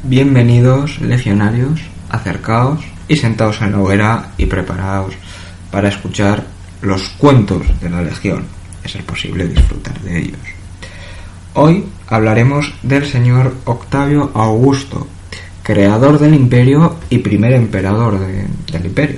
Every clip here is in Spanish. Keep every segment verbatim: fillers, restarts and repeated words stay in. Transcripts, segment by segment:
Bienvenidos, legionarios, acercaos y sentaos en la hoguera y preparaos para escuchar los cuentos de la Legión, a ser posible disfrutar de ellos. Hoy hablaremos del señor Octavio Augusto, creador del imperio y primer emperador de, del imperio.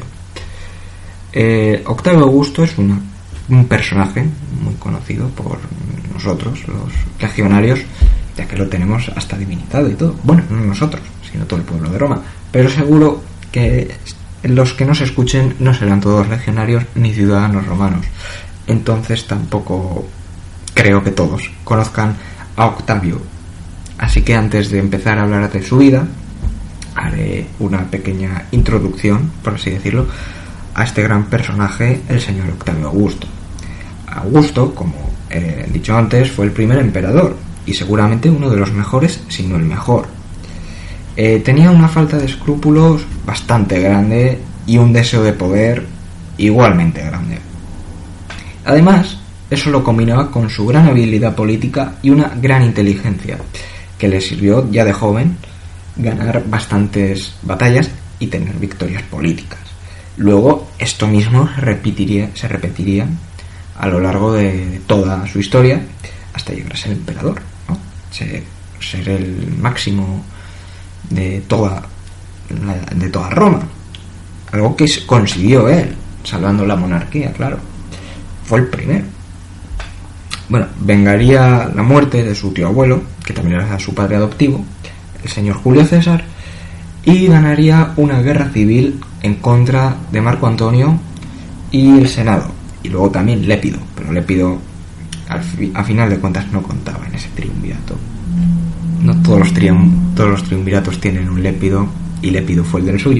Eh, Octavio Augusto es una, un personaje muy conocido por nosotros, los legionarios, ya que lo tenemos hasta divinizado y todo. Bueno, no nosotros, sino todo el pueblo de Roma. Pero seguro que los que nos escuchen no serán todos legionarios ni ciudadanos romanos. Entonces tampoco creo que todos conozcan a Octavio. Así que antes de empezar a hablar de su vida, haré una pequeña introducción, por así decirlo, a este gran personaje, el señor Octavio Augusto. Augusto, como he dicho antes, fue el primer emperador y seguramente uno de los mejores, si no el mejor. Eh, tenía una falta de escrúpulos bastante grande y un deseo de poder igualmente grande. Además, eso lo combinaba con su gran habilidad política y una gran inteligencia, que le sirvió ya de joven ganar bastantes batallas y tener victorias políticas. Luego, esto mismo se repetiría, se repetiría a lo largo de toda su historia hasta llegar a ser emperador, ¿no? Ser, ser el máximo de toda, de toda Roma. Algo que consiguió él, salvando la monarquía, claro. Fue el primero. Bueno, vengaría la muerte de su tío abuelo, que también era su padre adoptivo, el señor Julio César, y ganaría una guerra civil en contra de Marco Antonio y el Senado, y luego también Lépido, pero Lépido al fi- a final de cuentas no contaba en ese triunvirato. No todos los, triun- todos los triunviratos tienen un Lépido, y Lépido fue el del suyo.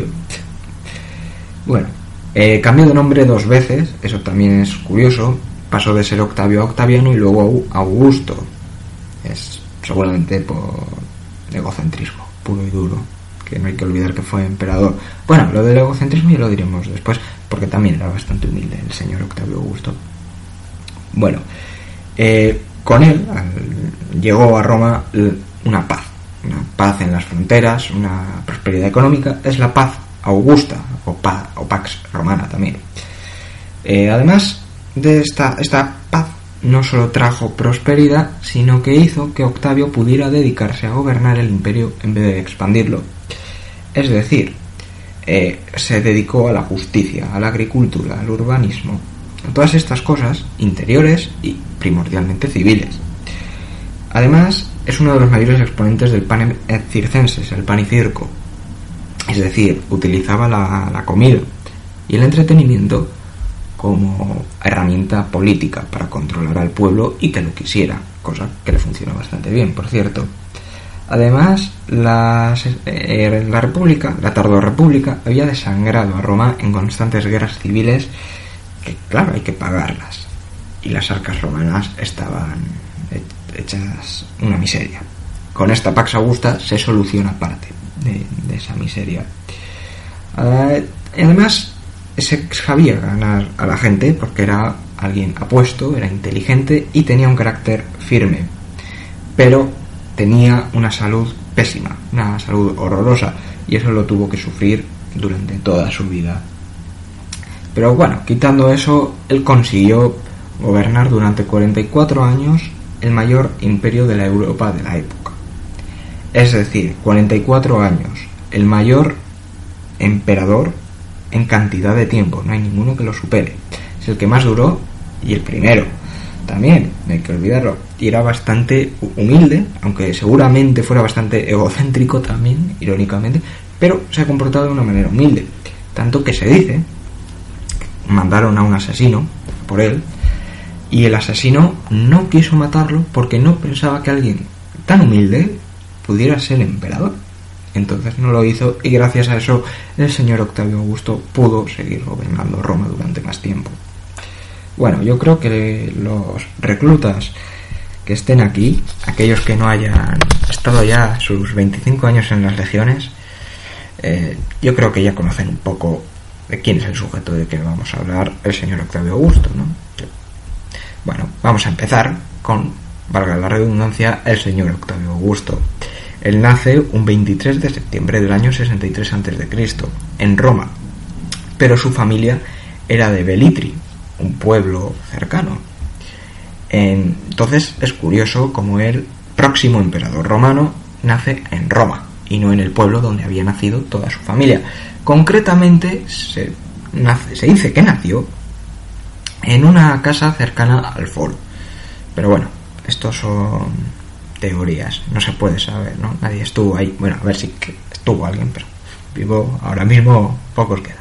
Bueno, eh, cambió de nombre dos veces, eso también es curioso. Pasó de ser Octavio a Octaviano y luego a Augusto. Es seguramente por egocentrismo puro y duro, que no hay que olvidar que fue emperador. Bueno, lo del egocentrismo ya lo diremos después, porque también era bastante humilde el señor Octavio Augusto. Bueno, eh, con él al, llegó a Roma una paz, una paz en las fronteras, una prosperidad económica. Es la paz augusta, o, paz, o pax romana también. Eh, además de esta, esta paz, no solo trajo prosperidad, sino que hizo que Octavio pudiera dedicarse a gobernar el imperio en vez de expandirlo. Es decir, eh, se dedicó a la justicia, a la agricultura, al urbanismo, a todas estas cosas interiores y primordialmente civiles. Además, es uno de los mayores exponentes del panem et circenses, el pan y circo. Es decir, utilizaba la, la comida y el entretenimiento como herramienta política para controlar al pueblo y que lo quisiera, cosa que le funcionó bastante bien, por cierto. Además, las, eh, la República, la Tardorrepública, había desangrado a Roma en constantes guerras civiles que, claro, hay que pagarlas. Y las arcas romanas estaban hechas una miseria. Con esta Pax Augusta se soluciona parte de, de esa miseria. Uh, además, se sabía ganar a la gente porque era alguien apuesto, era inteligente y tenía un carácter firme, pero tenía una salud pésima, una salud horrorosa, y eso lo tuvo que sufrir durante toda su vida. Pero bueno, quitando eso, él consiguió gobernar durante cuarenta y cuatro años el mayor imperio de la Europa de la época. Es decir, cuarenta y cuatro años, el mayor emperador en cantidad de tiempo, no hay ninguno que lo supere. Es el que más duró y el primero también, no hay que olvidarlo. Y era bastante humilde, aunque seguramente fuera bastante egocéntrico también, irónicamente, pero se ha comportado de una manera humilde, tanto que se dice que mandaron a un asesino por él y el asesino no quiso matarlo porque no pensaba que alguien tan humilde pudiera ser emperador. Entonces no lo hizo y gracias a eso el señor Octavio Augusto pudo seguir gobernando Roma durante más tiempo. Bueno, yo creo que los reclutas que estén aquí, aquellos que no hayan estado ya sus veinticinco años en las legiones, eh, yo creo que ya conocen un poco de quién es el sujeto de que vamos a hablar, el señor Octavio Augusto, ¿no? Bueno, vamos a empezar con, valga la redundancia, el señor Octavio Augusto. Él nace un veintitrés de septiembre del año sesenta y tres antes de Cristo en Roma, pero su familia era de Velitri, un pueblo cercano. Entonces es curioso como el próximo emperador romano nace en Roma y no en el pueblo donde había nacido toda su familia. Concretamente se, nace, se dice que nació en una casa cercana al Foro, pero bueno, estos son teorías, no se puede saber, ¿no? Nadie estuvo ahí. Bueno, a ver si estuvo alguien, pero vivo ahora mismo pocos quedan.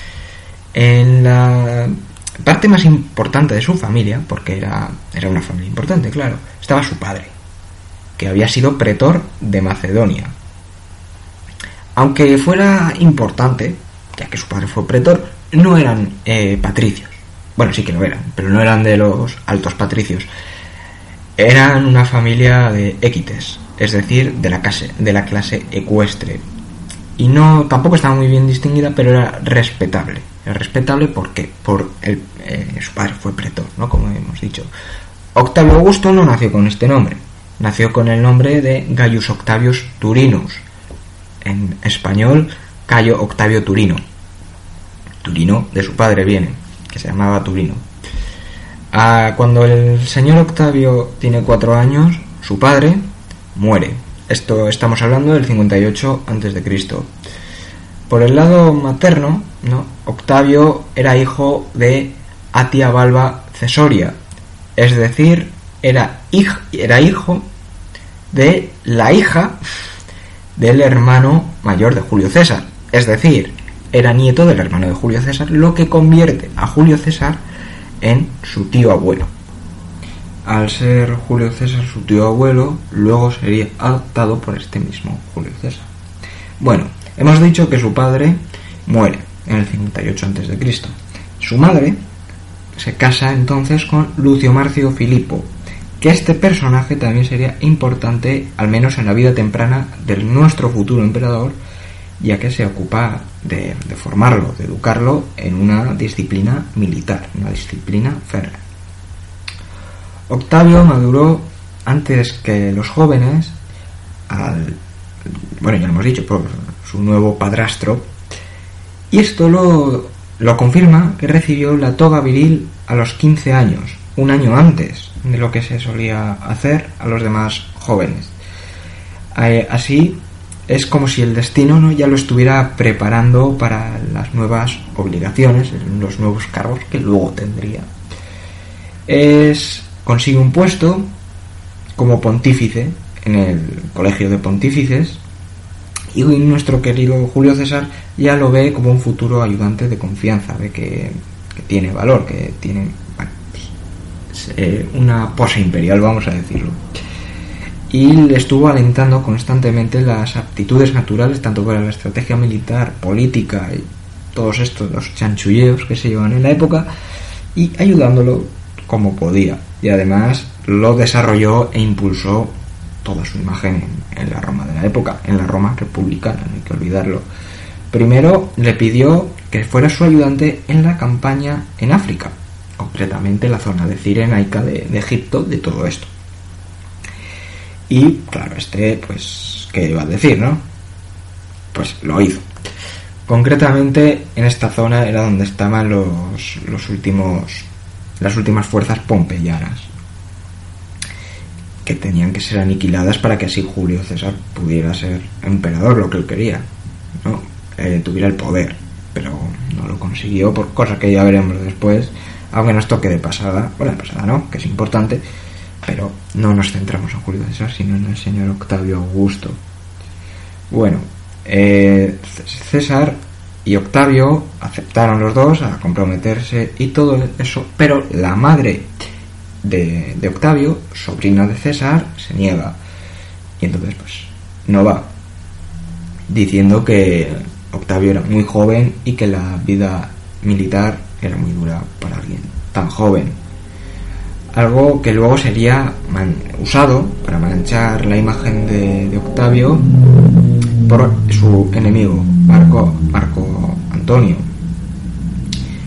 En la parte más importante de su familia, porque era, era una familia importante, claro, estaba su padre, que había sido pretor de Macedonia. Aunque fuera importante, ya que su padre fue pretor, no eran eh, patricios. Bueno, sí que lo eran, pero no eran de los altos patricios. Eran una familia de équites, es decir, de la clase, de la clase ecuestre. Y no, tampoco estaba muy bien distinguida, pero era respetable. Era respetable porque por el, eh, su padre fue pretor, ¿no? Como hemos dicho. Octavio Augusto no nació con este nombre. Nació con el nombre de Gaius Octavius Turinus. En español, Cayo Octavio Turino. Turino de su padre viene, que se llamaba Turino. Ah, cuando el señor Octavio tiene cuatro años, su padre muere. Esto estamos hablando del cincuenta y ocho antes de Cristo. Por el lado materno, ¿no? Octavio era hijo de Atia Balba Cesoria, es decir, era, hij, era hijo de la hija del hermano mayor de Julio César, es decir, era nieto del hermano de Julio César, lo que convierte a Julio César en su tío abuelo. Al ser Julio César su tío abuelo, luego sería adoptado por este mismo Julio César. Bueno, hemos dicho que su padre muere en el cincuenta y ocho antes de Cristo. Su madre se casa entonces con Lucio Marcio Filipo, que este personaje también sería importante, al menos en la vida temprana de nuestro futuro emperador, ya que se ocupa de, de formarlo, de educarlo en una disciplina militar, una disciplina férrea. Octavio maduró antes que los jóvenes, al, bueno, ya lo hemos dicho, por su nuevo padrastro, y esto lo, lo confirma que recibió la toga viril a los quince años, un año antes de lo que se solía hacer a los demás jóvenes. Eh, así es como si el destino, ¿no?, ya lo estuviera preparando para las nuevas obligaciones, los nuevos cargos que luego tendría. Es, consigue un puesto como pontífice en el colegio de pontífices, y nuestro querido Julio César ya lo ve como un futuro ayudante de confianza, ve que, que tiene valor, que tiene, bueno, pues, eh, una pose imperial, vamos a decirlo. Y le estuvo alentando constantemente las aptitudes naturales, tanto para la estrategia militar, política y todos estos los chanchulleos que se llevan en la época, y ayudándolo como podía. Y además lo desarrolló e impulsó toda su imagen en, en la Roma de la época, en la Roma republicana, no hay que olvidarlo. Primero le pidió que fuera su ayudante en la campaña en África, concretamente la zona de Cirenaica de, de Egipto, de todo esto. Y claro, este, pues, ¿qué iba a decir, no? Pues lo hizo. Concretamente en esta zona era donde estaban los, los últimos, las últimas fuerzas pompeyanas, que tenían que ser aniquiladas para que así Julio César pudiera ser emperador, lo que él quería, ¿no? Eh, tuviera el poder, pero no lo consiguió por cosas que ya veremos después, aunque nos toque de pasada, bueno, de pasada no, que es importante, pero no nos centramos en Julio César, sino en el señor Octavio Augusto. Bueno, eh, César y Octavio aceptaron los dos a comprometerse y todo eso, pero la madre de, de Octavio, sobrina de César, se niega, y entonces pues no va, diciendo que Octavio era muy joven y que la vida militar era muy dura para alguien tan joven, algo que luego sería man- usado para manchar la imagen de, de Octavio por su enemigo Marco, Marco Antonio.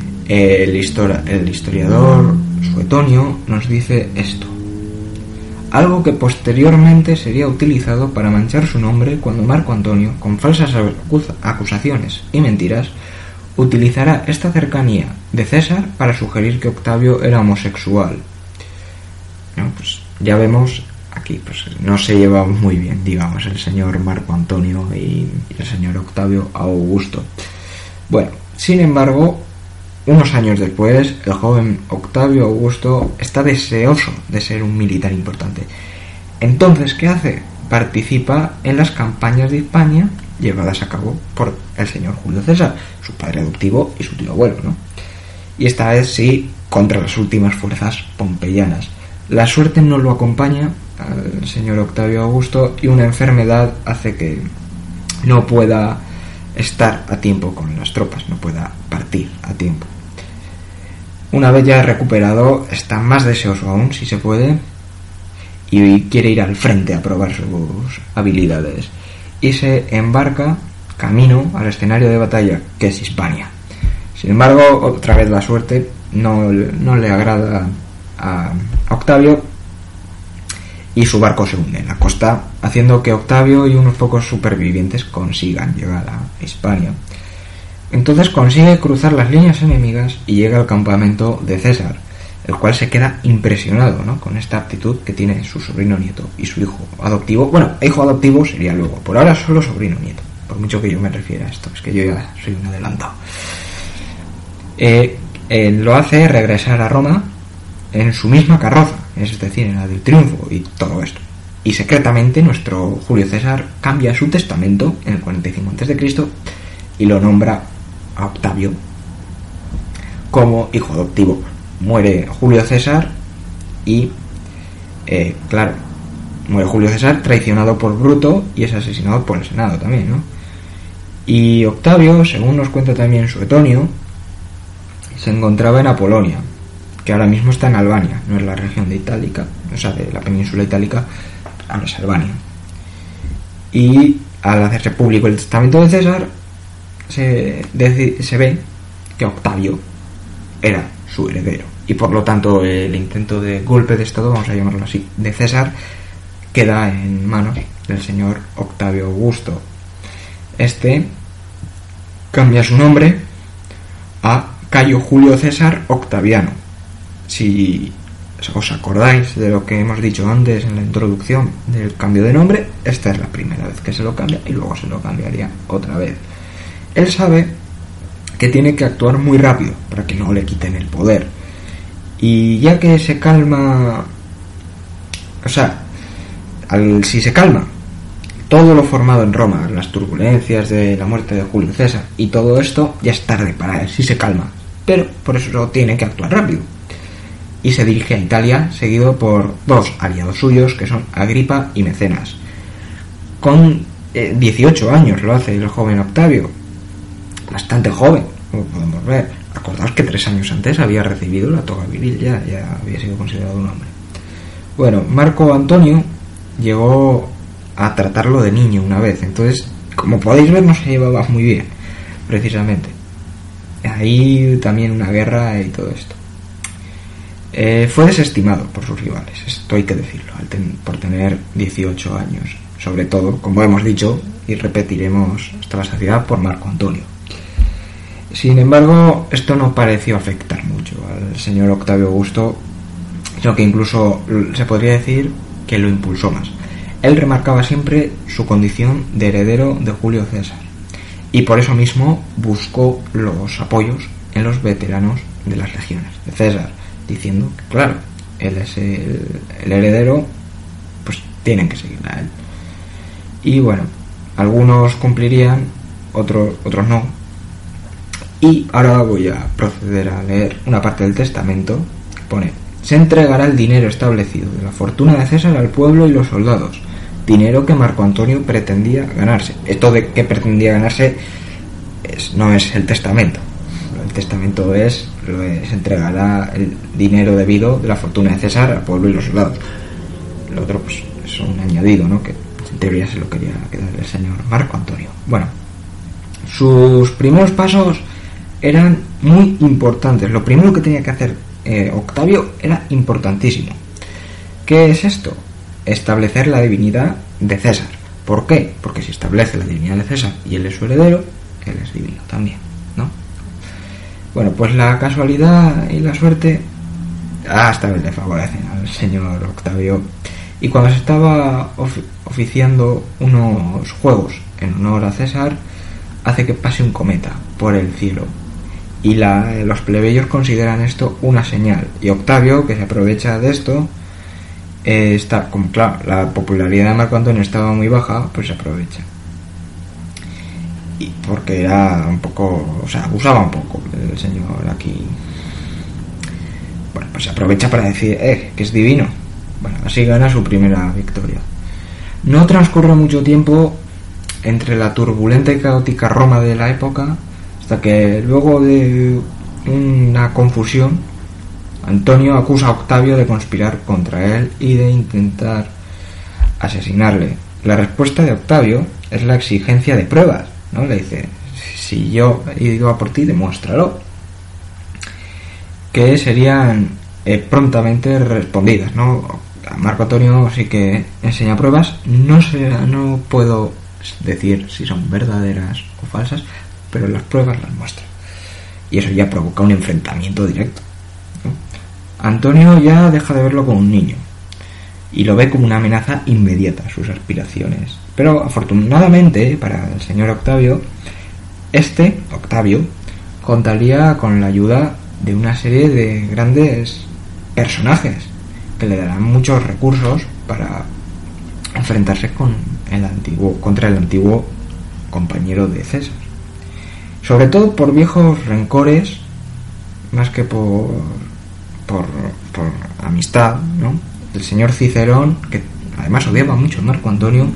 El, histori- el historiador Suetonio nos dice esto: algo que posteriormente sería utilizado para manchar su nombre cuando Marco Antonio, con falsas acusaciones y mentiras, utilizará esta cercanía de César para sugerir que Octavio era homosexual. No, pues ya vemos aquí, pues no se lleva muy bien, digamos, el señor Marco Antonio y el señor Octavio Augusto. Bueno, sin embargo, unos años después, el joven Octavio Augusto está deseoso de ser un militar importante. Entonces, ¿qué hace? Participa en las campañas de Hispania llevadas a cabo por el señor Julio César, su padre adoptivo y su tío abuelo, ¿no? Y esta vez sí, contra las últimas fuerzas pompeyanas. La suerte no lo acompaña al señor Octavio Augusto y una enfermedad hace que no pueda estar a tiempo con las tropas, no pueda partir a tiempo. Una vez ya recuperado, está más deseoso aún, si se puede, y quiere ir al frente a probar sus habilidades. Y se embarca camino al escenario de batalla, que es Hispania. Sin embargo, otra vez la suerte no, no le agrada a Octavio y su barco se hunde en la costa, haciendo que Octavio y unos pocos supervivientes consigan llegar a Hispania. Entonces consigue cruzar las líneas enemigas y llega al campamento de César, el cual se queda impresionado, ¿no?, con esta aptitud que tiene su sobrino nieto y su hijo adoptivo. Bueno, hijo adoptivo sería luego, por ahora solo sobrino nieto, por mucho que yo me refiera a esto, es que yo ya soy un adelantado. Eh, eh, lo hace regresar a Roma en su misma carroza, es decir, en la del triunfo y todo esto. Y secretamente nuestro Julio César cambia su testamento en el cuarenta y cinco antes de Cristo y lo nombra a Octavio como hijo adoptivo. Muere Julio César y, eh, claro, muere Julio César traicionado por Bruto y es asesinado por el Senado también, ¿no? Y Octavio, según nos cuenta también Suetonio, se encontraba en Apolonia, que ahora mismo está en Albania, no es la región de Itálica, o sea, de la península itálica, ahora es Albania. Y al hacerse público el testamento de César, se, de, se ve que Octavio era su heredero, y por lo tanto el intento de golpe de estado, vamos a llamarlo así, de César, queda en manos del señor Octavio Augusto. Este cambia su nombre a Cayo Julio César Octaviano. Si os acordáis de lo que hemos dicho antes en la introducción del cambio de nombre, esta es la primera vez que se lo cambia y luego se lo cambiaría otra vez. Él sabe que tiene que actuar muy rápido para que no le quiten el poder, y ya que se calma, o sea, al, si se calma todo lo formado en Roma, las turbulencias de la muerte de Julio César y todo esto, ya es tarde para él si se calma, pero por eso tiene que actuar rápido y se dirige a Italia, seguido por dos aliados suyos que son Agripa y Mecenas. Con eh, dieciocho años lo hace el joven Octavio, bastante joven, como podemos ver. Acordaos que tres años antes había recibido la toga viril, ya, ya había sido considerado un hombre. Bueno, Marco Antonio llegó a tratarlo de niño una vez, entonces, como podéis ver, no se llevaba muy bien, precisamente. Ahí también una guerra y todo esto. Eh, fue desestimado por sus rivales, esto hay que decirlo, ten, por tener dieciocho años, sobre todo, como hemos dicho y repetiremos hasta la saciedad, por Marco Antonio. Sin embargo, esto no pareció afectar mucho al señor Octavio Augusto, sino que incluso se podría decir que lo impulsó más. Él remarcaba siempre su condición de heredero de Julio César y por eso mismo buscó los apoyos en los veteranos de las legiones de César, diciendo que claro, él es el, el heredero, pues tienen que seguir a él. Y bueno, algunos cumplirían, otros, otros no. Y ahora voy a proceder a leer una parte del testamento que pone: se entregará el dinero establecido de la fortuna de César al pueblo y los soldados, dinero que Marco Antonio pretendía ganarse. Esto de que pretendía ganarse es, no es el testamento. El testamento es, lo es, se entregará el dinero debido de la fortuna de César al pueblo y los soldados. Lo otro pues es un añadido, ¿no?, que en teoría se lo quería quedar el señor Marco Antonio. Bueno, sus primeros pasos eran muy importantes. Lo primero que tenía que hacer eh, Octavio era importantísimo. ¿Qué es esto? establecer la divinidad de César. ¿Por qué? Porque si establece la divinidad de César y él es su heredero, él es divino también, ¿no? Bueno, pues la casualidad y la suerte hasta vez le favorecen al señor Octavio, y cuando se estaba ofi- oficiando unos juegos en honor a César, hace que pase un cometa por el cielo, y la, los plebeyos consideran esto una señal, y Octavio, que se aprovecha de esto, eh, está, como claro, la popularidad de Marco Antonio estaba muy baja, pues se aprovecha, y porque era un poco, o sea, abusaba un poco el señor aquí. Bueno, pues se aprovecha para decir, eh, que es divino. Bueno, así gana su primera victoria. No transcurre mucho tiempo entre la turbulenta y caótica Roma de la época, hasta que luego de una confusión, Antonio acusa a Octavio de conspirar contra él y de intentar asesinarle. La respuesta de Octavio es la exigencia de pruebas, ¿no? Le dice, si yo he ido a por ti, demuéstralo. Que serían eh, prontamente respondidas, ¿no? Marco Antonio sí que enseña pruebas, no sé, no puedo decir si son verdaderas o falsas, pero las pruebas las muestra, y eso ya provoca un enfrentamiento directo, ¿no? Antonio ya deja de verlo como un niño y lo ve como una amenaza inmediata a sus aspiraciones, pero afortunadamente para el señor Octavio, este Octavio contaría con la ayuda de una serie de grandes personajes que le darán muchos recursos para enfrentarse con el antiguo, contra el antiguo compañero de César, sobre todo por viejos rencores más que por por, por amistad, ¿no? El señor Cicerón, que además odiaba mucho a Marco Antonio,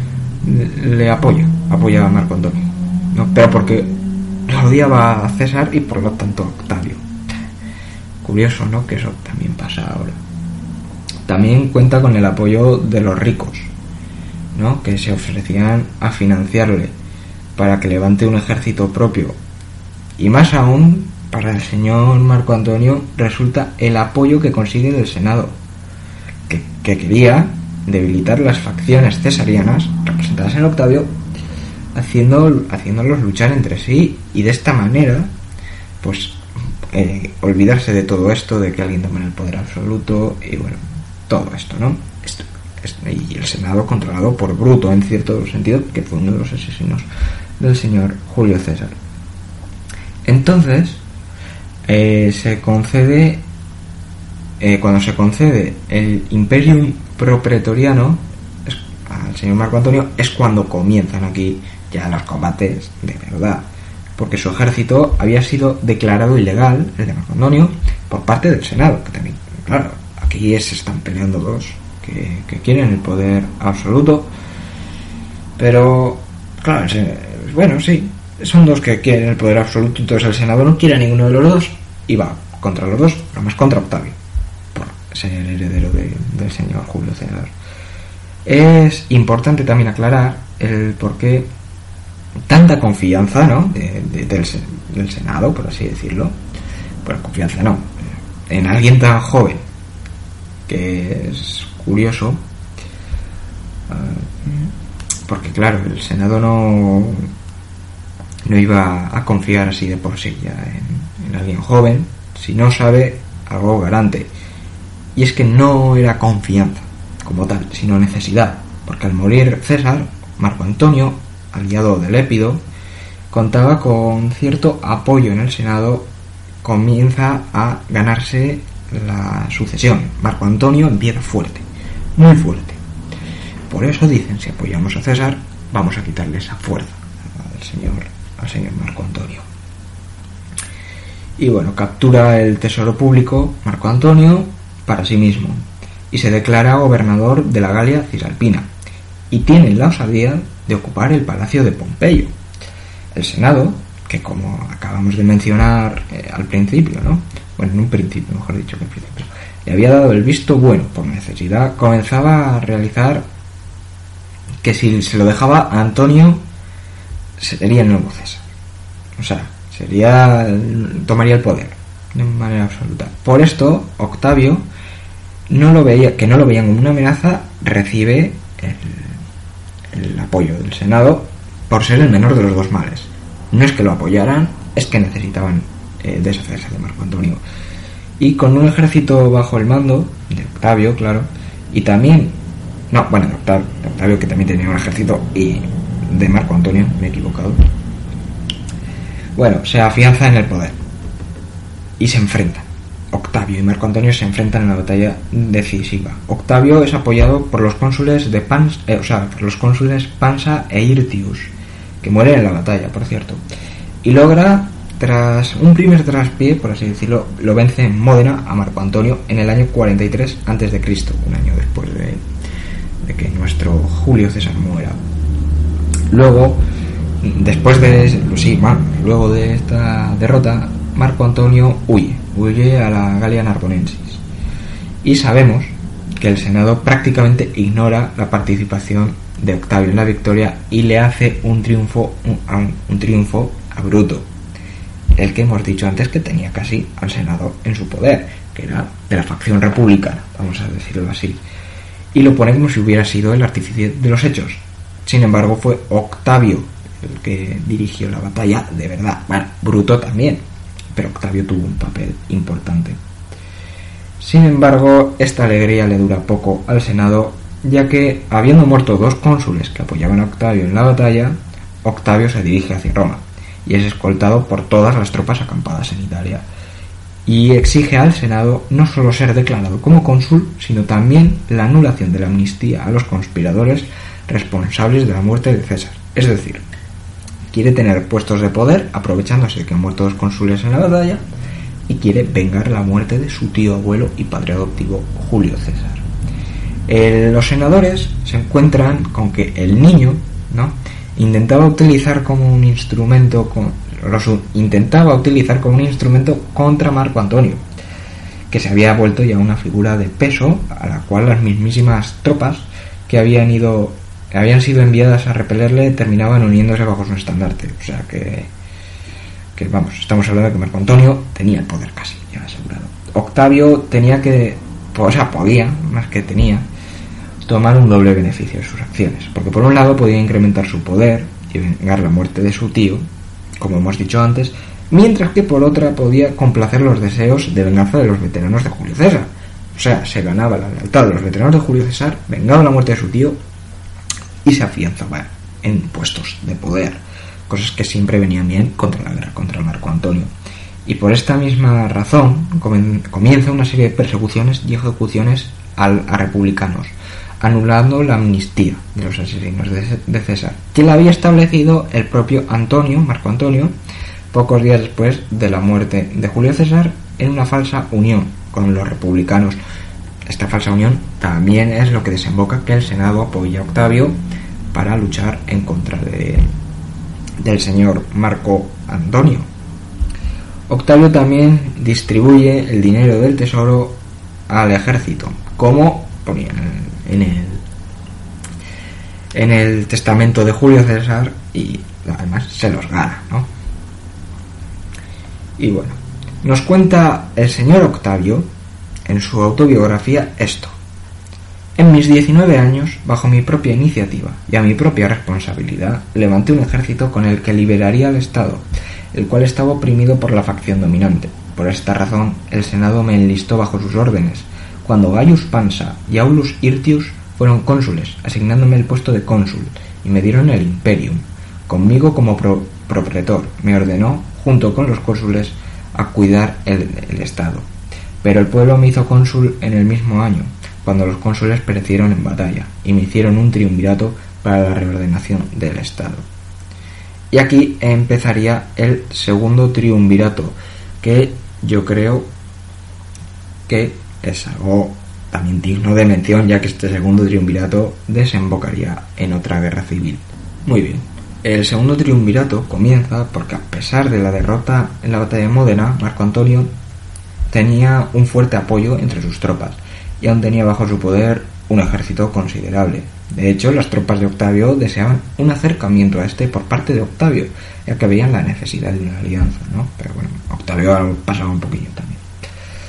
le apoya apoya a Marco Antonio, ¿no? Pero porque odiaba a César y por lo tanto a Octavio. Curioso, ¿no? Que eso también pasa ahora. También cuenta con el apoyo de los ricos, ¿no? Que se ofrecían a financiarle para que levante un ejército propio. Y más aún, para el señor Marco Antonio resulta el apoyo que consigue del Senado, que, que quería debilitar las facciones cesarianas representadas en Octavio, haciendo, haciéndolos luchar entre sí, y de esta manera, pues Eh, olvidarse de todo esto, de que alguien tome el poder absoluto, y bueno, todo esto, ¿no? Esto, esto, y el Senado controlado por Bruto, en cierto sentido, que fue uno de los asesinos del señor Julio César. Entonces, eh, se concede, eh, cuando se concede el Imperium Pro Pretoriano es, al señor Marco Antonio, es cuando comienzan aquí ya los combates de verdad, porque su ejército había sido declarado ilegal, el de Marco Antonio, por parte del Senado, que también, claro, aquí se están peleando dos que, que quieren el poder absoluto, pero claro, bueno, sí, son dos que quieren el poder absoluto, entonces el Senado no quiere a ninguno de los dos y va contra los dos, pero más contra Octavio, por ser el heredero de, del señor Julio César. Es importante también aclarar el por qué tanta confianza, ¿no? de, de, del, del Senado, por así decirlo. Bueno, confianza no, en alguien tan joven, que es curioso, porque claro, el Senado no no iba a confiar así de por sí ya en, en alguien joven si no sabe algo garante, y es que no era confianza como tal, sino necesidad, porque al morir César, Marco Antonio, aliado de Lépido, contaba con cierto apoyo en el Senado, comienza a ganarse la sucesión. Marco Antonio empieza fuerte, muy fuerte. Por eso dicen, si apoyamos a César, vamos a quitarle esa fuerza al señor, al señor Marco Antonio. Y bueno, captura el tesoro público Marco Antonio para sí mismo y se declara gobernador de la Galia Cisalpina, y tiene la osadía de ocupar el palacio de Pompeyo. El Senado, que como acabamos de mencionar eh, al principio, ¿no? Bueno, en un principio, mejor dicho que al principio, le había dado el visto bueno por necesidad, comenzaba a realizar que si se lo dejaba a Antonio, sería el nuevo César. O sea, sería, tomaría el poder de manera absoluta. Por esto, Octavio no lo veía, que no lo veían como una amenaza, recibe el, el apoyo del Senado por ser el menor de los dos males. No es que lo apoyaran, es que necesitaban eh, deshacerse de Marco Antonio. Y con un ejército bajo el mando de Octavio, claro, y también, no, bueno, de Octavio, de Octavio que también tenía un ejército, y de Marco Antonio, me he equivocado. Bueno, se afianza en el poder y se enfrentan. Octavio y Marco Antonio se enfrentan en la batalla decisiva. Octavio es apoyado por los cónsules de Pans, eh, o sea, por los cónsules Pansa e Hirtius, que mueren en la batalla, por cierto, y logra, tras un primer traspié, por así decirlo, lo vence en Módena a Marco Antonio en el año cuarenta y tres antes de Cristo, un año después de, de que nuestro Julio César muera. Luego, después de sí, bueno, luego de esta derrota, Marco Antonio huye, huye a la Galia Narbonensis. Y sabemos que el Senado prácticamente ignora la participación de Octavio en la victoria y le hace un triunfo, un, un triunfo a Bruto, el que hemos dicho antes que tenía casi al Senado en su poder, que era de la facción republicana, vamos a decirlo así, y lo pone como si hubiera sido el artífice de los hechos. Sin embargo, fue Octavio el que dirigió la batalla de verdad. Bueno, Bruto también, pero Octavio tuvo un papel importante. Sin embargo, esta alegría le dura poco al Senado, ya que, habiendo muerto dos cónsules que apoyaban a Octavio en la batalla, Octavio se dirige hacia Roma y es escoltado por todas las tropas acampadas en Italia, y exige al Senado no solo ser declarado como cónsul, sino también la anulación de la amnistía a los conspiradores responsables de la muerte de César. Es decir, quiere tener puestos de poder aprovechándose de que han muerto dos cónsules en la batalla, y quiere vengar la muerte de su tío abuelo y padre adoptivo Julio César. Eh, los senadores se encuentran con que el niño, ¿no?, intentaba utilizar como un instrumento con, los, intentaba utilizar como un instrumento contra Marco Antonio, que se había vuelto ya una figura de peso a la cual las mismísimas tropas que habían ido habían sido enviadas a repelerle terminaban uniéndose bajo su estandarte. O sea que, que vamos, estamos hablando de que Marco Antonio tenía el poder casi ya asegurado. Octavio tenía que, o sea, podía, más que tenía, tomar un doble beneficio de sus acciones, porque por un lado podía incrementar su poder y vengar la muerte de su tío, como hemos dicho antes, mientras que por otra podía complacer los deseos de venganza de los veteranos de Julio César. O sea, se ganaba la lealtad de los veteranos de Julio César, vengaba la muerte de su tío y se afianzaba en puestos de poder, cosas que siempre venían bien contra la guerra contra Marco Antonio. Y por esta misma razón comienza una serie de persecuciones y ejecuciones al, a republicanos, anulando la amnistía de los asesinos de, de César, que la había establecido el propio Antonio, Marco Antonio, pocos días después de la muerte de Julio César, en una falsa unión con los republicanos. Esta falsa unión también es lo que desemboca que el Senado apoya a Octavio para luchar en contra de, del señor Marco Antonio. Octavio también distribuye el dinero del tesoro al ejército, como ponía en el, en el testamento de Julio César, y además se los gana, ¿no? Y bueno, nos cuenta el señor Octavio en su autobiografía esto: en mis diecinueve años, bajo mi propia iniciativa y a mi propia responsabilidad, levanté un ejército con el que liberaría al Estado, el cual estaba oprimido por la facción dominante. Por esta razón, el Senado me enlistó bajo sus órdenes, cuando Gaius Pansa y Aulus Hirtius fueron cónsules, asignándome el puesto de cónsul, y me dieron el imperium. Conmigo como pro, propretor me ordenó, junto con los cónsules, a cuidar el, el Estado. Pero el pueblo me hizo cónsul en el mismo año, cuando los cónsules perecieron en batalla, y me hicieron un triunvirato para la reordenación del Estado. Y aquí empezaría el segundo triunvirato, que yo creo que es algo también digno de mención, ya que este segundo triunvirato desembocaría en otra guerra civil. Muy bien, el segundo triunvirato comienza porque, a pesar de la derrota en la batalla de Módena, Marco Antonio tenía un fuerte apoyo entre sus tropas y aún tenía bajo su poder un ejército considerable. De hecho, las tropas de Octavio deseaban un acercamiento a este por parte de Octavio, ya que veían la necesidad de una alianza, ¿no? Pero bueno, Octavio pasaba un poquillo también.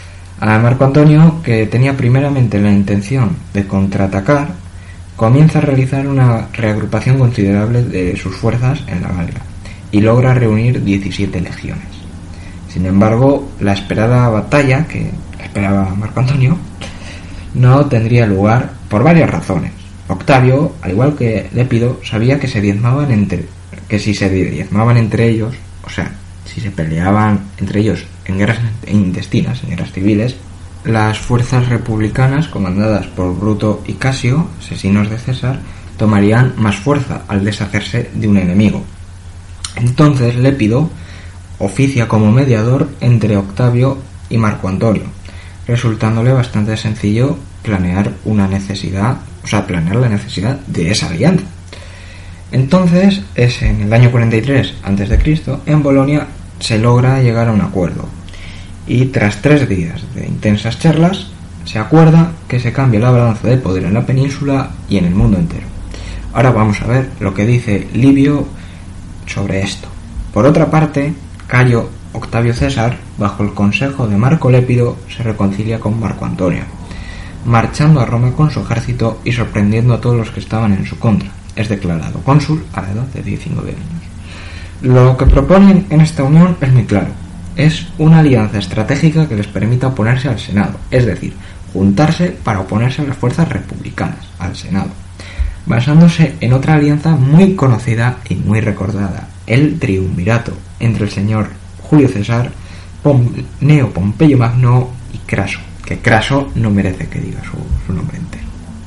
A Marco Antonio, que tenía primeramente la intención de contraatacar, comienza a realizar una reagrupación considerable de sus fuerzas en la Galia y logra reunir diecisiete legiones. Sin embargo, la esperada batalla que esperaba Marco Antonio no tendría lugar por varias razones. Octavio, al igual que Lépido, sabía que se diezmaban entre que si se diezmaban entre ellos, o sea, si se peleaban entre ellos en guerras intestinas, en guerras civiles, las fuerzas republicanas comandadas por Bruto y Casio, asesinos de César, tomarían más fuerza al deshacerse de un enemigo. Entonces Lépido oficia como mediador entre Octavio y Marco Antonio, resultándole bastante sencillo planear una necesidad, o sea, planear la necesidad de esa alianza. Entonces, es en el año cuarenta y tres antes de Cristo, en Bolonia se logra llegar a un acuerdo. Y tras tres días de intensas charlas, se acuerda que se cambie la balanza de poder en la península y en el mundo entero. Ahora vamos a ver lo que dice Livio sobre esto. Por otra parte, Cayo Octavio César, bajo el consejo de Marco Lépido, se reconcilia con Marco Antonio, marchando a Roma con su ejército y sorprendiendo a todos los que estaban en su contra. Es declarado cónsul a la edad de diecinueve años. Lo que proponen en esta unión es muy claro. Es una alianza estratégica que les permita oponerse al Senado, es decir, juntarse para oponerse a las fuerzas republicanas, al Senado, basándose en otra alianza muy conocida y muy recordada, el triunvirato entre el señor Julio César, Neo Pompeyo Magno y Craso, que Craso no merece que diga su, su nombre entero.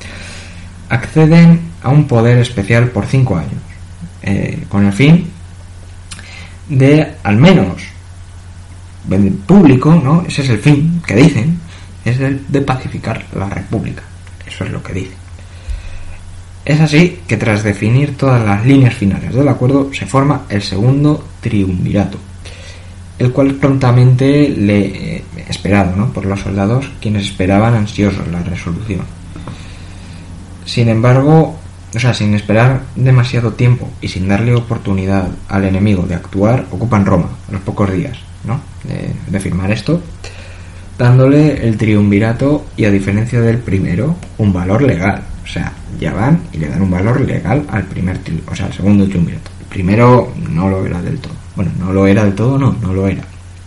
Acceden a un poder especial por cinco años, eh, con el fin de, al menos público, ¿no? Ese es el fin que dicen, es el de pacificar la república. Eso es lo que dicen. Es así que tras definir todas las líneas finales del acuerdo se forma el segundo triunvirato, el cual prontamente le eh, esperado, ¿no?, por los soldados, quienes esperaban ansiosos la resolución. Sin embargo, o sea, sin esperar demasiado tiempo y sin darle oportunidad al enemigo de actuar, ocupan Roma a los pocos días, ¿no?, de, de firmar esto, dándole el triunvirato y, a diferencia del primero, un valor legal. O sea, ya van y le dan un valor legal al primer tri, o sea, al segundo triunvirato. El primero no lo era del todo. Bueno, no lo era del todo, no, no lo era.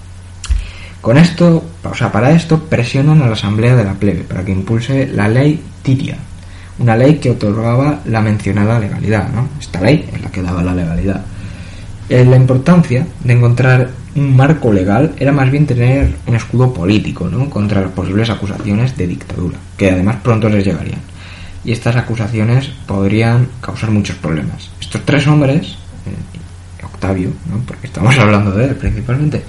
Con esto, o sea, para esto presionan a la asamblea de la plebe para que impulse la ley Titia, una ley que otorgaba la mencionada legalidad, ¿no? Esta ley es la que daba la legalidad. Eh, la importancia de encontrar un marco legal era más bien tener un escudo político, ¿no?, contra las posibles acusaciones de dictadura, que además pronto les llegarían. Y estas acusaciones podrían causar muchos problemas. Estos tres hombres, eh, Octavio, ¿no?, porque estamos hablando de él principalmente,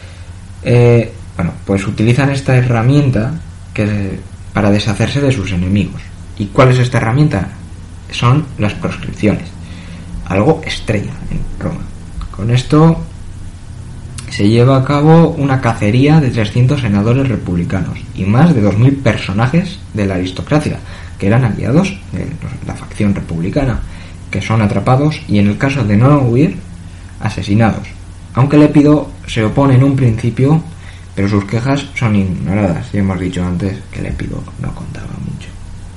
eh, bueno, pues utilizan esta herramienta que, para deshacerse de sus enemigos. ¿Y cuál es esta herramienta? Son las proscripciones, algo estrella en Roma. Con esto se lleva a cabo una cacería de trescientos senadores republicanos y más de dos mil personajes de la aristocracia, que eran aliados de la facción republicana, que son atrapados y, en el caso de no huir, asesinados. Aunque Lépido se opone en un principio, pero sus quejas son ignoradas. Ya hemos dicho antes que Lépido no contaba mucho.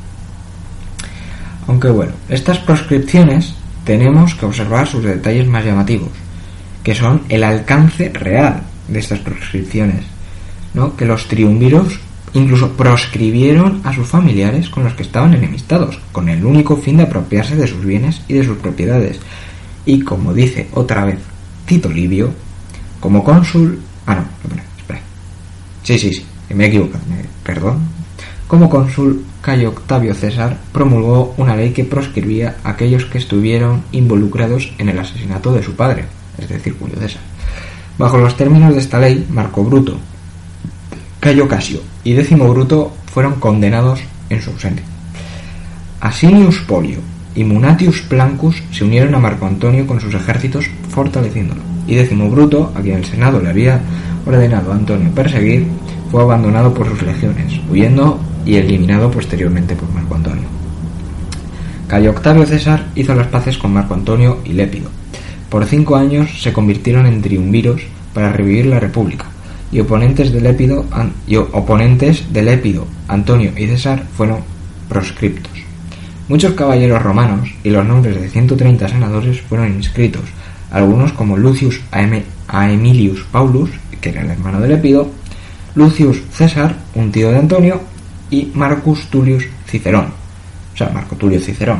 Aunque bueno, estas proscripciones tenemos que observar sus detalles más llamativos, que son el alcance real de estas proscripciones, ¿no?, que los triunviros incluso proscribieron a sus familiares con los que estaban enemistados, con el único fin de apropiarse de sus bienes y de sus propiedades. Y como dice otra vez Tito Livio, como cónsul... Ah, no, espera, espera. Sí, sí, sí, me he equivocado, me... perdón. Como cónsul, Cayo Octavio César promulgó una ley que proscribía a aquellos que estuvieron involucrados en el asesinato de su padre, es decir, Julio César. Bajo los términos de esta ley, Marco Bruto, Cayo Casio y Décimo Bruto fueron condenados en su ausencia. Asinius Polio y Munatius Plancus se unieron a Marco Antonio con sus ejércitos, fortaleciéndolo, y Décimo Bruto, a quien el Senado le había ordenado a Antonio perseguir, fue abandonado por sus legiones, huyendo y eliminado posteriormente por Marco Antonio. Cayo Octavio César hizo las paces con Marco Antonio y Lépido. Por cinco años se convirtieron en triunviros para revivir la república, y oponentes del Lépido, y oponentes del Lépido, Antonio y César fueron proscriptos. Muchos caballeros romanos y los nombres de ciento treinta senadores fueron inscritos, algunos como Lucius Aemilius Paulus, que era el hermano de Lépido, Lucius César, un tío de Antonio, y Marcus Tullius Cicerón, o sea, Marco Tulio Cicerón.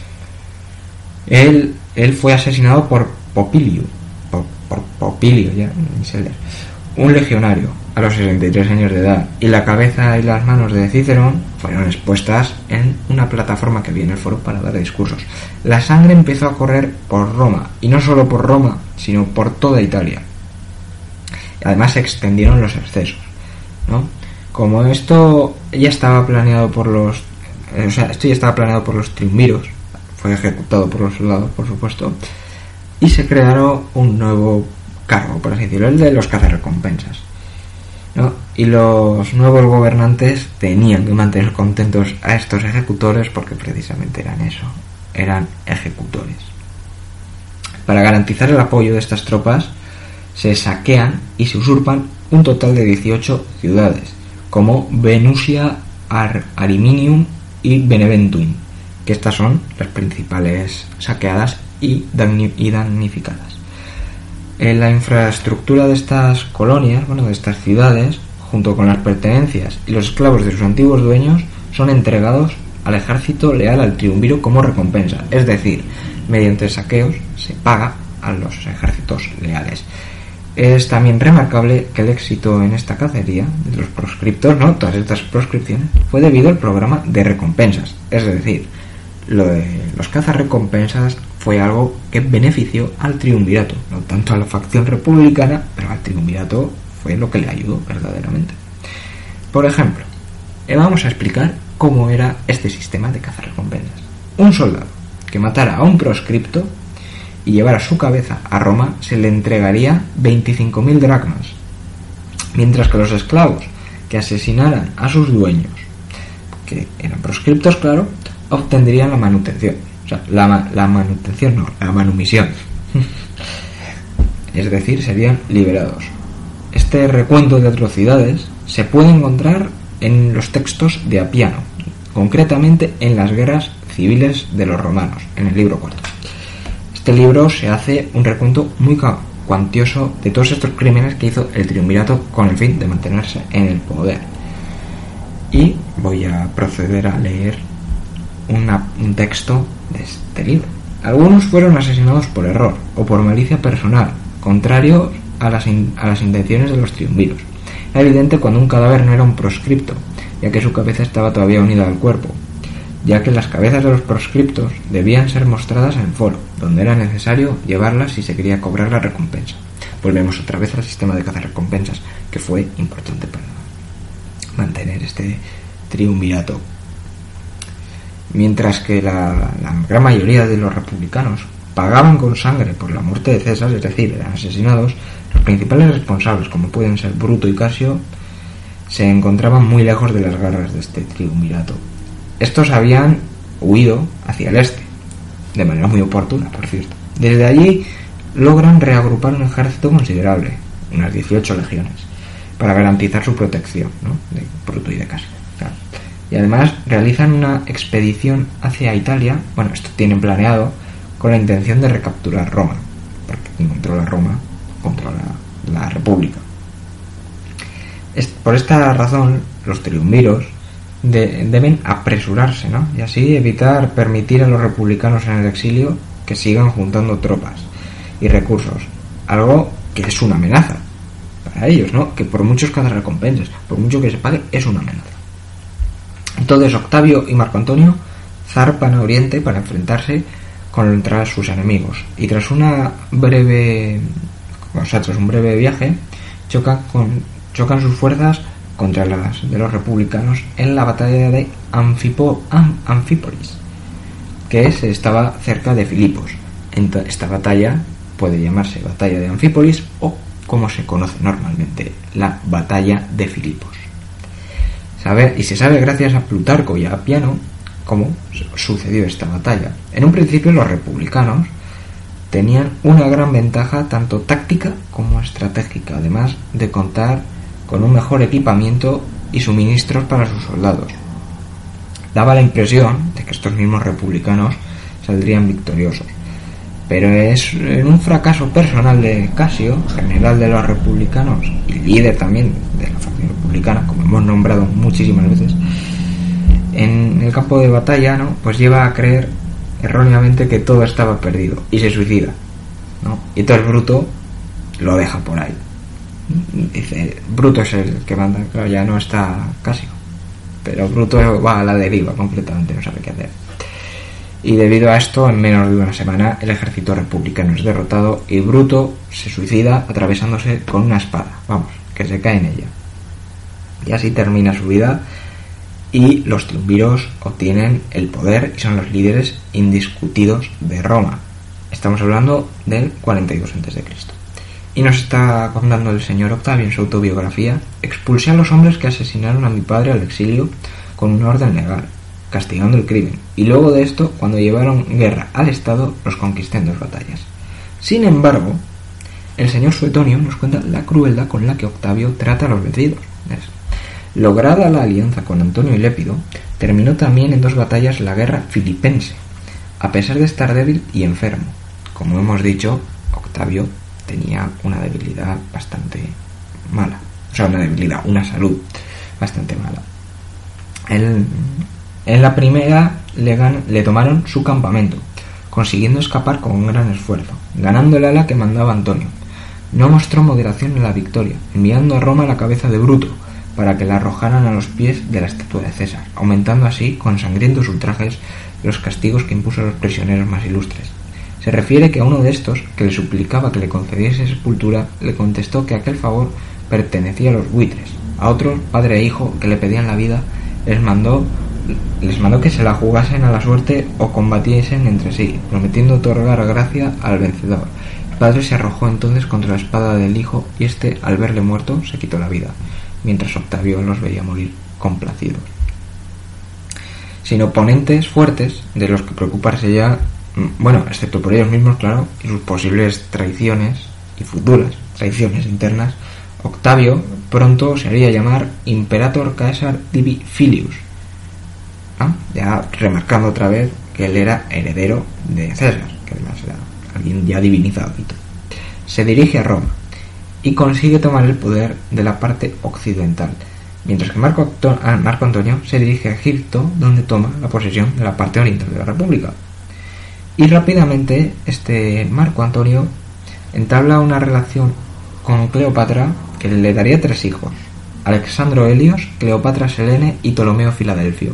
Él, él fue asesinado por Popilio, por, por Popilio, ya, un legionario, a los sesenta y tres años de edad, y la cabeza y las manos de Cicerón fueron expuestas en una plataforma que había en el foro para dar discursos. La sangre empezó a correr por Roma, y no solo por Roma, sino por toda Italia. Además se extendieron los excesos, ¿no? Como esto ya estaba planeado por los, eh, o sea, esto ya estaba planeado por los triunviros, fue ejecutado por los soldados, por supuesto, y se crearon un nuevo cargo, por así decirlo, el de los cazarrecompensas, ¿no? Y los nuevos gobernantes tenían que mantener contentos a estos ejecutores porque precisamente eran eso, eran ejecutores. Para garantizar el apoyo de estas tropas se saquean y se usurpan un total de dieciocho ciudades, como Venusia, Ar- Ariminium y Beneventum, que estas son las principales saqueadas y, damni- y damnificadas. En la infraestructura de estas colonias, bueno, de estas ciudades, junto con las pertenencias y los esclavos de sus antiguos dueños, son entregados al ejército leal al triunviro como recompensa, es decir, mediante saqueos se paga a los ejércitos leales. Es también remarcable que el éxito en esta cacería de los proscriptos, ¿no?, todas estas proscripciones, fue debido al programa de recompensas, es decir, lo de los cazarrecompensas fue algo que benefició al triunvirato, no tanto a la facción republicana, pero al triunvirato fue lo que le ayudó verdaderamente. Por ejemplo, vamos a explicar cómo era este sistema de cazarrecompensas. Un soldado que matara a un proscripto y llevara su cabeza a Roma se le entregaría veinticinco mil dracmas, mientras que los esclavos que asesinaran a sus dueños, que eran proscriptos, claro, obtendrían la manutención. O sea, la, la manutención no, la manumisión. Es decir, serían liberados. Este recuento de atrocidades se puede encontrar en los textos de Apiano, concretamente en las guerras civiles de los romanos, en el libro cuarto. Este libro se hace un recuento muy cuantioso de todos estos crímenes que hizo el triunvirato con el fin de mantenerse en el poder. Y voy a proceder a leer una, un texto de este libro. Algunos fueron asesinados por error o por malicia personal, contrario a las, in, a las intenciones de los triunviros. Era evidente cuando un cadáver no era un proscripto, ya que su cabeza estaba todavía unida al cuerpo, ya que las cabezas de los proscriptos debían ser mostradas en foro, donde era necesario llevarlas si se quería cobrar la recompensa. Volvemos otra vez al sistema de cazarrecompensas, que fue importante para mantener este triunvirato. Mientras que la, la gran mayoría de los republicanos pagaban con sangre por la muerte de César, es decir, eran asesinados, los principales responsables, como pueden ser Bruto y Casio, se encontraban muy lejos de las garras de este triunvirato. Estos habían huido hacia el este, de manera muy oportuna, por cierto. Desde allí logran reagrupar un ejército considerable, unas dieciocho legiones, para garantizar su protección, ¿no?, de Bruto y de Casio. Claro. Y además realizan una expedición hacia Italia, bueno, esto tienen planeado, con la intención de recapturar Roma, porque quien controla Roma controla la República. Por esta razón, los triunviros de, deben apresurarse, ¿no?, y así evitar permitir a los republicanos en el exilio que sigan juntando tropas y recursos, algo que es una amenaza para ellos, ¿no?, que por muchos cazarrecompensas, por mucho que se pague, es una amenaza. Entonces Octavio y Marco Antonio zarpan a Oriente para enfrentarse contra sus enemigos, y tras una breve o sea, tras un breve viaje chocan, con, chocan sus fuerzas contra las de los republicanos en la batalla de Anfipo, Am, Anfípolis, que es, estaba cerca de Filipos. Esta batalla puede llamarse batalla de Anfípolis o, como se conoce normalmente, la batalla de Filipos. Sabe, y se sabe gracias a Plutarco y a Apiano cómo sucedió esta batalla. En un principio los republicanos tenían una gran ventaja tanto táctica como estratégica, además de contar con un mejor equipamiento y suministros para sus soldados. Daba la impresión de que estos mismos republicanos saldrían victoriosos, pero es en un fracaso personal de Casio, general de los republicanos y líder también de la facción republicana, como hemos nombrado muchísimas veces, en el campo de batalla, ¿no? Pues lleva a creer erróneamente que todo estaba perdido y se suicida, ¿no? Y entonces Bruto lo deja por ahí. Dice, Bruto es el que manda, claro, ya no está Casio, pero Bruto va a la deriva completamente, no sabe qué hacer. Y debido a esto, en menos de una semana, el ejército republicano es derrotado y Bruto se suicida atravesándose con una espada, vamos, que se cae en ella. Y así termina su vida y los triunviros obtienen el poder y son los líderes indiscutidos de Roma. Estamos hablando del cuarenta y dos antes de Cristo. Y nos está contando el señor Octavio en su autobiografía: expulsé a los hombres que asesinaron a mi padre al exilio con una orden legal, castigando el crimen, y luego de esto, cuando llevaron guerra al Estado, los conquisté en dos batallas. Sin embargo, el señor Suetonio nos cuenta la crueldad con la que Octavio trata a los vencidos. Lograda la alianza con Antonio y Lépido, terminó también en dos batallas la guerra filipense, a pesar de estar débil y enfermo. Como hemos dicho, Octavio tenía una debilidad bastante mala, o sea, una debilidad, una salud bastante mala. Él, en la primera le, gan, le tomaron su campamento, consiguiendo escapar con un gran esfuerzo, ganando el ala que mandaba Antonio. No mostró moderación en la victoria, enviando a Roma la cabeza de Bruto, para que la arrojaran a los pies de la estatua de César, aumentando así, con sangrientos ultrajes, los castigos que impuso a los prisioneros más ilustres. Se refiere que a uno de estos, que le suplicaba que le concediese sepultura, le contestó que aquel favor pertenecía a los buitres. A otros, padre e hijo, que le pedían la vida, les mandó, les mandó que se la jugasen a la suerte o combatiesen entre sí, prometiendo otorgar gracia al vencedor. El padre se arrojó entonces contra la espada del hijo y éste, al verle muerto, se quitó la vida, mientras Octavio los veía morir complacidos. Sin oponentes fuertes de los que preocuparse ya, bueno, excepto por ellos mismos, claro, y sus posibles traiciones y futuras traiciones internas, Octavio pronto se haría llamar Imperator Caesar Divi Filius, ¿no? Ya remarcando otra vez que él era heredero de César, que además era alguien ya divinizado y todo. Se dirige a Roma y consigue tomar el poder de la parte occidental, mientras que Marco, Acto- ah, Marco Antonio se dirige a Egipto, donde toma la posesión de la parte oriental de la República. Y rápidamente este Marco Antonio entabla una relación con Cleopatra que le daría tres hijos: Alexandro Helios, Cleopatra Selene y Ptolomeo Filadelfio.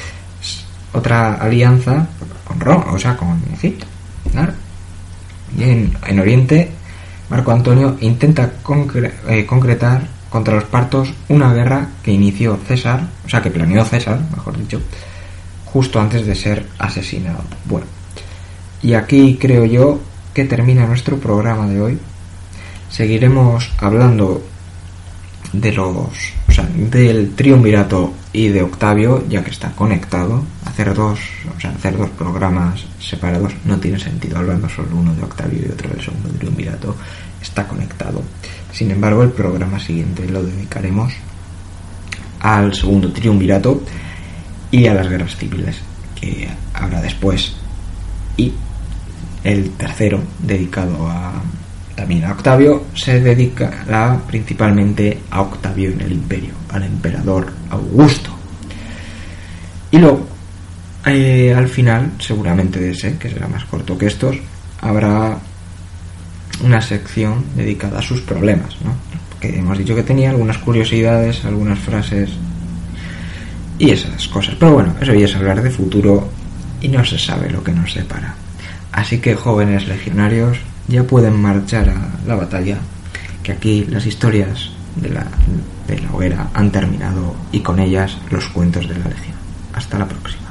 Otra alianza con Roma, o sea, con Egipto, ¿claro? Y en, en Oriente, Marco Antonio intenta concre- eh, concretar contra los partos una guerra que inició César, o sea, que planeó César, mejor dicho, justo antes de ser asesinado. Bueno, y aquí creo yo que termina nuestro programa de hoy. Seguiremos hablando de los, o sea, del triunvirato y de Octavio, ya que está conectado. Hacer dos, o sea, hacer dos programas separados no tiene sentido, hablando solo uno de Octavio y otro del segundo triunvirato. Está conectado. Sin embargo, el programa siguiente lo dedicaremos al segundo triunvirato y a las guerras civiles que habrá después, y el tercero, dedicado a también a Octavio, se dedicará principalmente a Octavio en el imperio, al emperador Augusto. Y luego, eh, al final, seguramente de ese, que será más corto que estos, habrá una sección dedicada a sus problemas, ¿no? Que hemos dicho que tenía algunas curiosidades, algunas frases y esas cosas. Pero bueno, eso ya es hablar de futuro y no se sabe lo que nos separa. Así que, jóvenes legionarios, ya pueden marchar a la batalla, que aquí las historias de la, de la hoguera han terminado y con ellas los cuentos de la legión. Hasta la próxima.